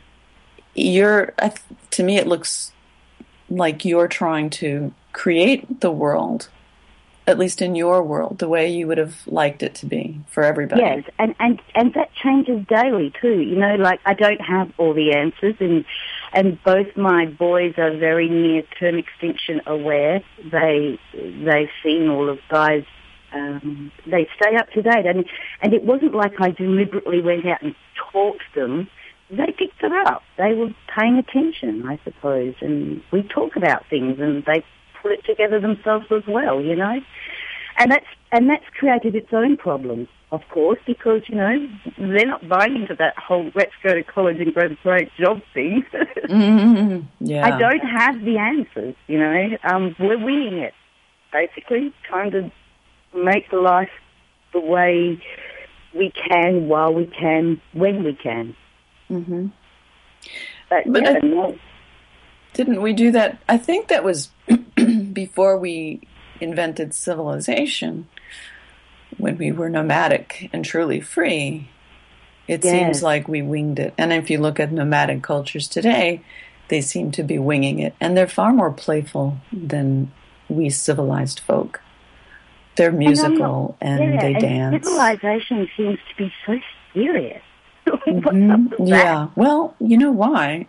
Speaker 3: to me, it looks like you're trying to create the world, at least in your world, the way you would have liked it to be for everybody.
Speaker 5: Yes, and that changes daily too. You know, like I don't have all the answers, and both my boys are very near-term extinction aware. They've seen all of Guy's. They stay up to date, and it wasn't like I deliberately went out and taught them. They picked it up. They were paying attention, I suppose, and we talk about things, and they put it together themselves as well, you know. And that's created its own problems, of course, because, you know, they're not buying into that whole let's go to college and get a great job thing.
Speaker 3: Yeah.
Speaker 5: I don't have the answers, you know. We're winging it, basically, trying to make life the way we can, while we can, when we can.
Speaker 3: Mm-hmm.
Speaker 5: But
Speaker 3: But
Speaker 5: no.
Speaker 3: didn't we do that? I think that was before we invented civilization, when we were nomadic and truly free. It seems like we winged it. And if you look at nomadic cultures today, they seem to be winging it. And they're far more playful than we civilized folk. They're musical and they dance.
Speaker 5: Civilization seems to be so serious.
Speaker 3: Yeah. Well, you know why?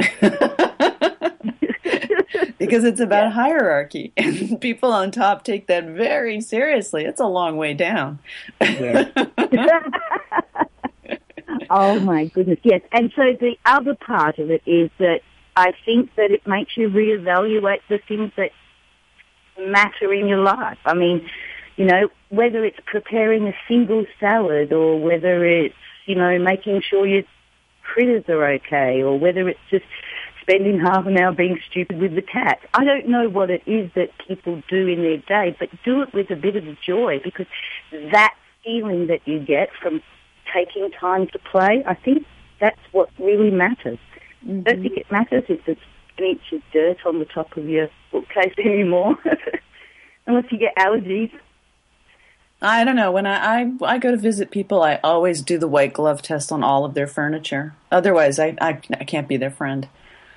Speaker 3: Because it's about hierarchy, and people on top take that very seriously. It's a long way down.
Speaker 5: Yes. Oh, my goodness, yes. And so the other part of it is that I think that it makes you reevaluate the things that matter in your life. I mean, you know, whether it's preparing a single salad or whether it's, you know, making sure your critters are okay, or whether it's just spending half an hour being stupid with the cat. I don't know what it is that people do in their day, but do it with a bit of joy, because that feeling that you get from taking time to play, I think that's what really matters. I don't think it matters if it's an inch of dirt on the top of your bookcase anymore, unless you get allergies.
Speaker 3: I don't know. When I go to visit people, I always do the white glove test on all of their furniture. Otherwise, I can't be their friend.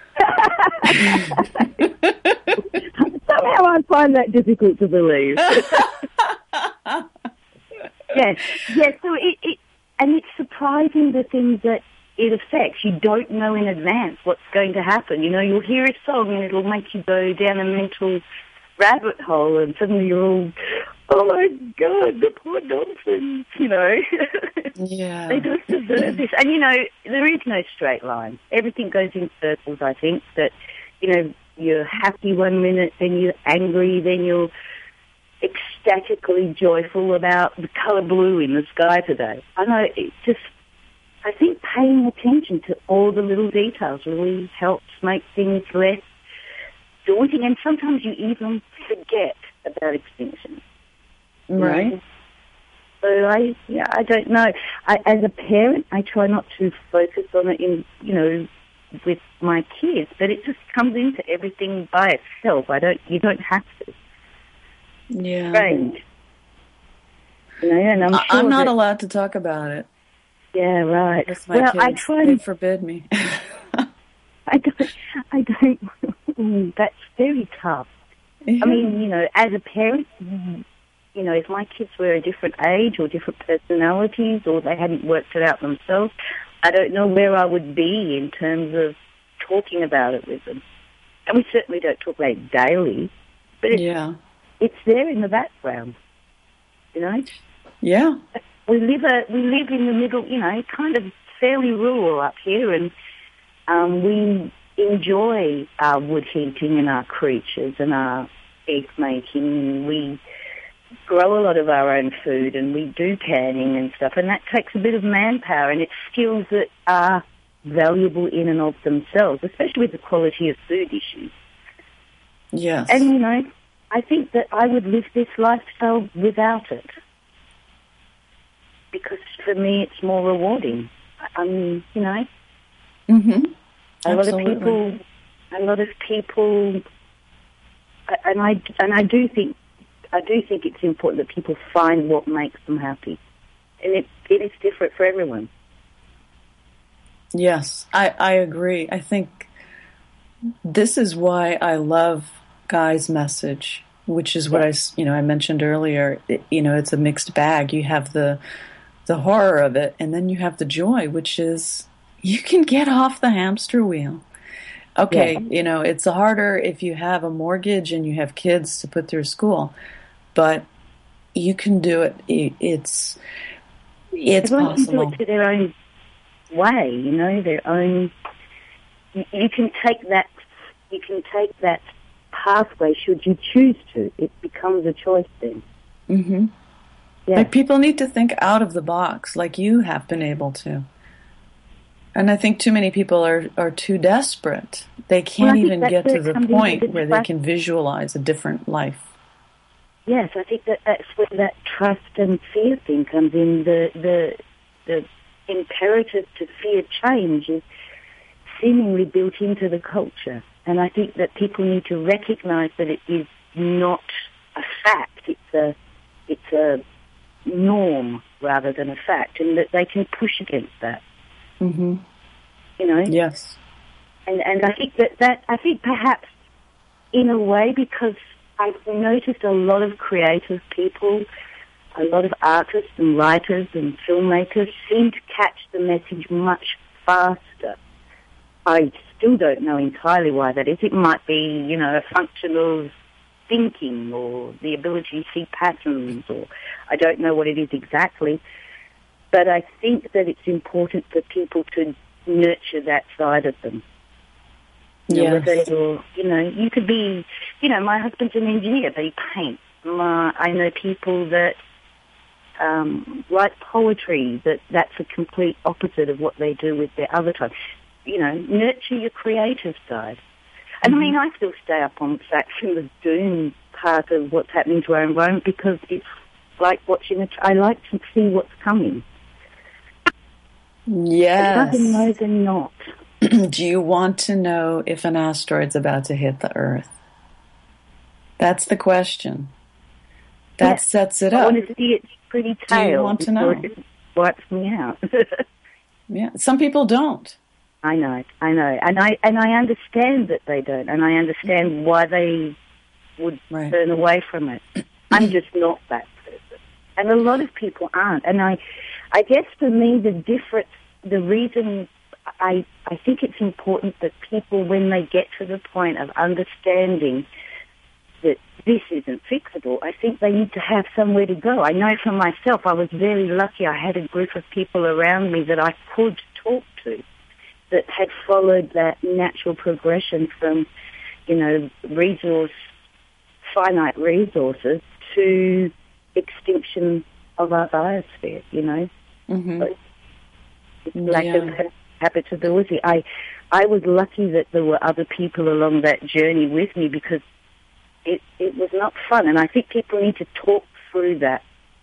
Speaker 5: Somehow I find that difficult to believe. Yes. So and it's surprising the things that it affects. You don't know in advance what's going to happen. You know, you'll hear a song and it'll make you go down a mental rabbit hole, and suddenly you're all, oh my God, the poor dolphins, you know.
Speaker 3: Yeah.
Speaker 5: They just deserve this. And, you know, there is no straight line. Everything goes in circles, I think, that, you know, you're happy one minute, then you're angry, then you're ecstatically joyful about the colour blue in the sky today. I know, I think paying attention to all the little details really helps make things less daunting, and sometimes you even forget about extinction.
Speaker 3: Right.
Speaker 5: So I don't know. As a parent, I try not to focus on it with my kids, but it just comes into everything by itself. You don't have to.
Speaker 3: Yeah.
Speaker 5: Strange. You know, and
Speaker 3: I'm not allowed to talk about it.
Speaker 5: Yeah, right.
Speaker 3: With my kids.
Speaker 5: I try.
Speaker 3: They forbid me.
Speaker 5: I don't. That's very tough.
Speaker 3: Yeah.
Speaker 5: I mean, you know, as a parent, you know, if my kids were a different age or different personalities, or they hadn't worked it out themselves, I don't know where I would be in terms of talking about it with them. And we certainly don't talk about it daily, but it's there in the background, you know?
Speaker 3: Yeah.
Speaker 5: We live in the middle, you know, kind of fairly rural up here, and we enjoy our wood heating and our creatures and our egg making, and we grow a lot of our own food, and we do canning and stuff, and that takes a bit of manpower, and it's skills that are valuable in and of themselves, especially with the quality of food issues.
Speaker 3: Yes.
Speaker 5: And, you know, I think that I would live this lifestyle without it, because for me it's more rewarding. I mean, you know, a lot of people, and I do think it's important that people find what makes them happy, and it is different for everyone.
Speaker 3: Yes, I agree. I think this is why I love Guy's message, which is what I mentioned earlier. It's a mixed bag. You have the horror of it, and then you have the joy, which is you can get off the hamster wheel. Okay, it's harder if you have a mortgage and you have kids to put through school, but you can do it. It's
Speaker 5: Everyone
Speaker 3: possible.
Speaker 5: can do it to their own way, their own. You can take that pathway should you choose to. It becomes a choice then.
Speaker 3: Mm-hmm.
Speaker 5: Yeah.
Speaker 3: Like people need to think out of the box, like you have been able to. And I think too many people are too desperate. They can't even get to the point where they can visualize a different life. Yes,
Speaker 5: I think that's where that trust and fear thing comes in. The the imperative to fear change is seemingly built into the culture. And I think that people need to recognize that it is not a fact. It's a norm rather than a fact, and that they can push against that.
Speaker 3: Mm-hmm.
Speaker 5: You know?
Speaker 3: Yes.
Speaker 5: And I think that I think perhaps in a way, because I've noticed a lot of creative people, a lot of artists and writers and filmmakers seem to catch the message much faster. I still don't know entirely why that is. It might be, you know, a function of thinking or the ability to see patterns, or I don't know what it is exactly. But I think that it's important for people to nurture that side of them. You know, whether you're, you know, you could be, you know, my husband's an engineer, but he paints. I know people that write poetry, that's a complete opposite of what they do with their other time. You know, nurture your creative side. And I mean, I still stay up on facts and the doom part of what's happening to our environment because it's like watching I like to see what's coming.
Speaker 3: Yes.
Speaker 5: I'd rather know than not.
Speaker 3: Do you want to know if an asteroid's about to hit the Earth? That's the question. That sets it up.
Speaker 5: I want to see its pretty tail.
Speaker 3: Do you want to know?
Speaker 5: It wipes me out.
Speaker 3: Yeah, some people don't.
Speaker 5: I know, and I understand that they don't, and I understand why they would turn away from it. I'm just not that person, and a lot of people aren't. And I guess for me, the reason I think it's important that people, when they get to the point of understanding that this isn't fixable, I think they need to have somewhere to go. I know for myself, I was very lucky. I had a group of people around me that I could talk to, that had followed that natural progression from, you know, finite resources to extinction of our biosphere, you know.
Speaker 3: Mm-hmm.
Speaker 5: Lack of habitability. I was lucky that there were other people along that journey with me because it was not fun. And I think people need to talk through that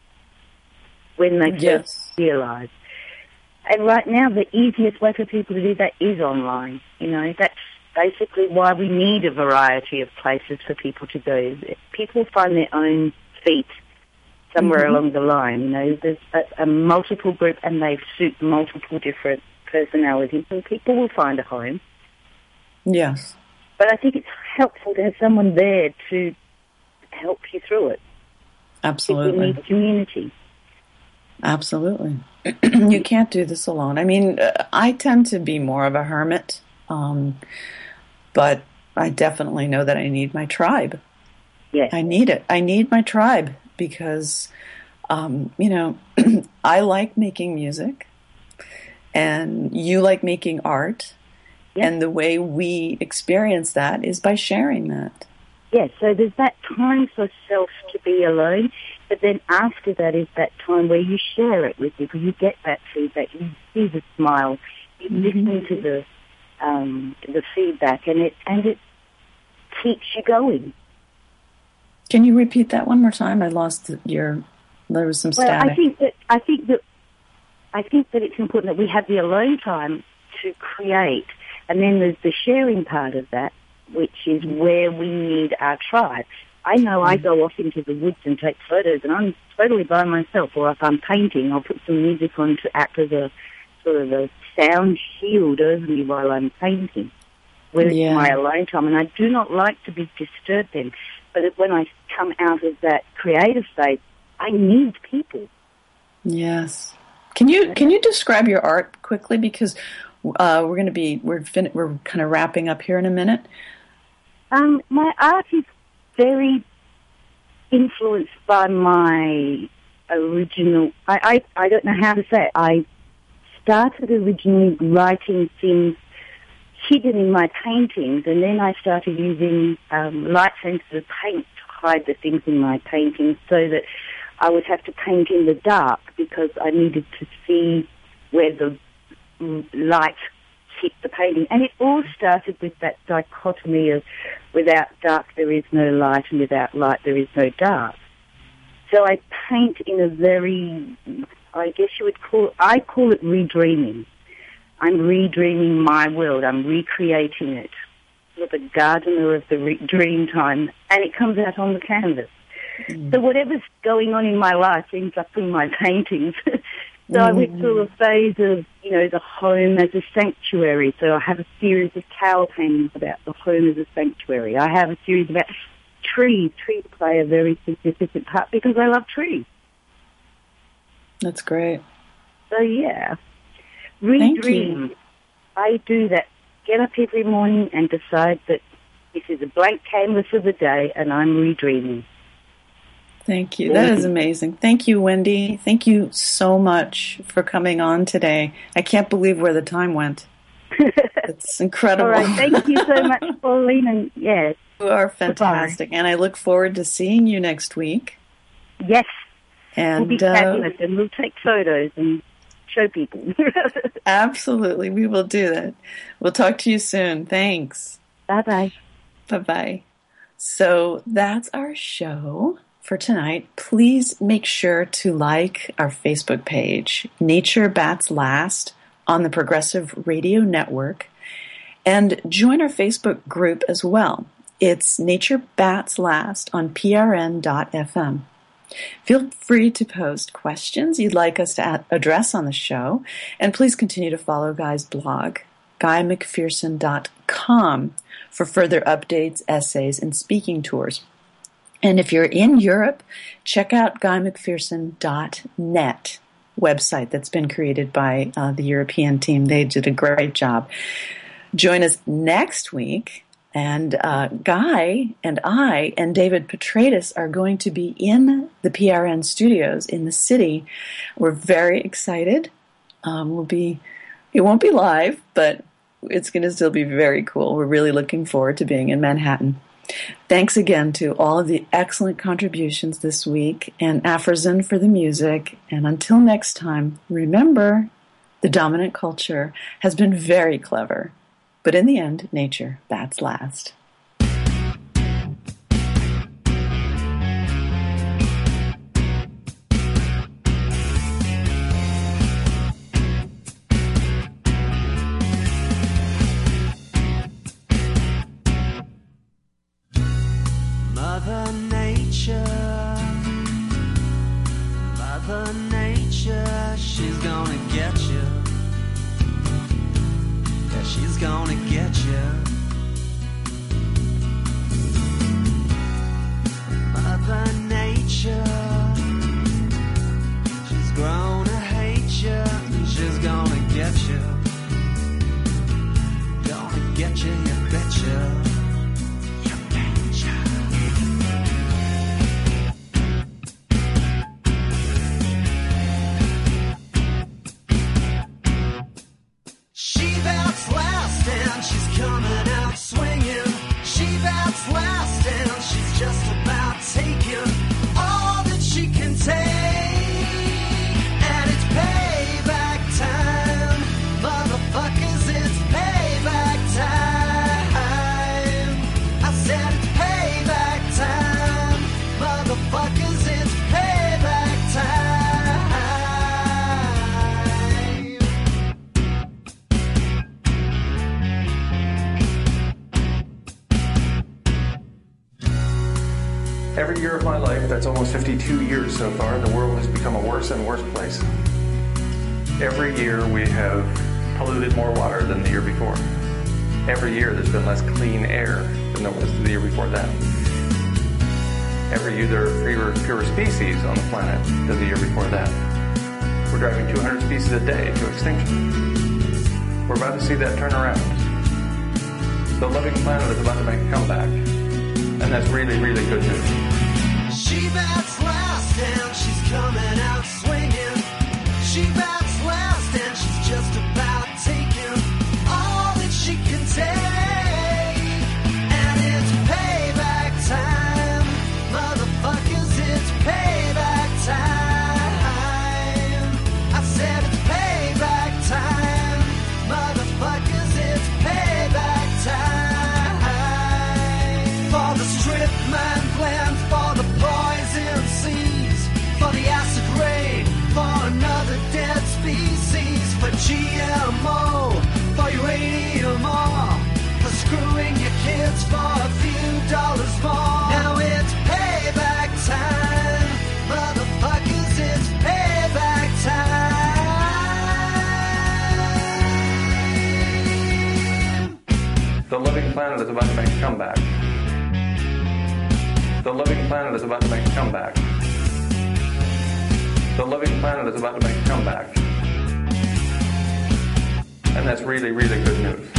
Speaker 5: when they first realize. And right now, the easiest way for people to do that is online. You know, that's basically why we need a variety of places for people to go. People find their own feet somewhere along the line. You know, there's a multiple group and they suit multiple different personalities, and people will find a home.
Speaker 3: Yes.
Speaker 5: But I think it's helpful to have someone there to help you through it.
Speaker 3: Absolutely.
Speaker 5: People need community.
Speaker 3: Absolutely. You can't do this alone. I mean, I tend to be more of a hermit, but I definitely know that I need my tribe.
Speaker 5: Yes.
Speaker 3: I need it. I need my tribe because, you know, I like making music and you like making art. Yes. And the way we experience that is by sharing that.
Speaker 5: Yes, so there's that time for self to be alone, but then after that is that time where you share it with people, you get that feedback, you see the smile, you listen to the feedback, and it keeps you going.
Speaker 3: Can you repeat that one more time? I lost there was some static.
Speaker 5: Well, I think that it's important that we have the alone time to create, and then there's the sharing part of that, which is where we need our tribe. I know I go off into the woods and take photos, and I'm totally by myself. Or if I'm painting, I'll put some music on to act as a sort of a sound shield over me while I'm painting, where it's my alone time. And I do not like to be disturbed then. But when I come out of that creative state, I need people.
Speaker 3: Yes. Can you describe your art quickly, because we're kind of wrapping up here in a minute.
Speaker 5: My art is very influenced by my original. I don't know how to say it. I started originally writing things hidden in my paintings, and then I started using light-sensitive paint to hide the things in my paintings, so that I would have to paint in the dark because I needed to see where the light hit the painting. And it all started with that dichotomy of without dark there is no light, and without light there is no dark. So I paint in a very, I guess you would I call it redreaming. I'm redreaming my world. I'm recreating it with a gardener of the dream time, and it comes out on the canvas. So whatever's going on in my life ends up in my paintings. So I went through a phase of, the home as a sanctuary. So I have a series of towel paintings about the home as a sanctuary. I have a series about trees. Trees play a very significant part because I love trees.
Speaker 3: That's great.
Speaker 5: So, yeah.
Speaker 3: Thank
Speaker 5: Redream.
Speaker 3: you.
Speaker 5: I do that. Get up every morning and decide that this is a blank canvas of the day and I'm redreaming.
Speaker 3: Thank you. That is amazing. Thank you, Wendy. Thank you so much for coming on today. I can't believe where the time went. It's incredible.
Speaker 5: All right. Thank you so much, Pauline. And yes.
Speaker 3: You are fantastic.
Speaker 5: Goodbye.
Speaker 3: And I look forward to seeing you next week.
Speaker 5: Yes.
Speaker 3: And
Speaker 5: we'll be fabulous, and we'll take photos and show people.
Speaker 3: Absolutely. We will do that. We'll talk to you soon. Thanks.
Speaker 5: Bye-bye.
Speaker 3: Bye-bye. So that's our show for tonight. Please make sure to like our Facebook page, Nature Bats Last, on the Progressive Radio Network, and join our Facebook group as well. It's Nature Bats Last on prn.fm. Feel free to post questions you'd like us to address on the show, and please continue to follow Guy's blog, GuyMcPherson.com, for further updates, essays, and speaking tours. And if you're in Europe, check out GuyMcPherson.net website that's been created by the European team. They did a great job. Join us next week, and Guy and I and David Petratus are going to be in the PRN studios in the city. We're very excited. It won't be live, but it's going to still be very cool. We're really looking forward to being in Manhattan. Thanks again to all of the excellent contributions this week, and Afrozen for the music. And until next time, remember, the dominant culture has been very clever, but in the end, nature bats last.
Speaker 1: Mother Nature, she's gonna get you. Yeah, she's gonna get you. Mother Nature, she's grown to hate you, and she's gonna get you. Gonna get you, you betcha. Coming out swinging, she bats last, and she's just about taking all that she can take. And it's payback time, motherfuckers, it's payback time. I said it's payback time, motherfuckers, it's payback time.
Speaker 2: Every year of my life, that's almost 52 years so far, the world has become a worse and worse place. Every year we have polluted more water than the year before. Every year there's been less clean air than there was the year before that. Every year there are fewer species on the planet than the year before that. We're driving 200 species a day to extinction. We're about to see that turn around. The living planet is about to make a comeback. And that's really, really good news.
Speaker 1: She bats last and she's coming out swinging. She bats last and she's just about taking all that she can take. And it's payback time, motherfuckers, it's payback time. I said it's payback time, motherfuckers, it's payback time. For the strip mine glands, for the poison seas, for the acid rain.
Speaker 2: planet is about to make a comeback. The living planet is about to make a comeback. The living planet is about to make a comeback. And that's really, really good news.